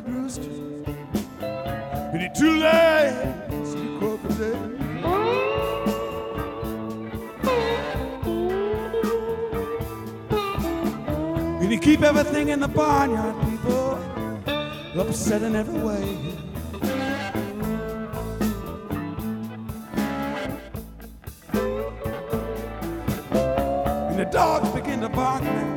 red rooster, and he too late to the crocodile. And he keep everything in the barnyard, people, upset in every way. And the dogs begin to bark now.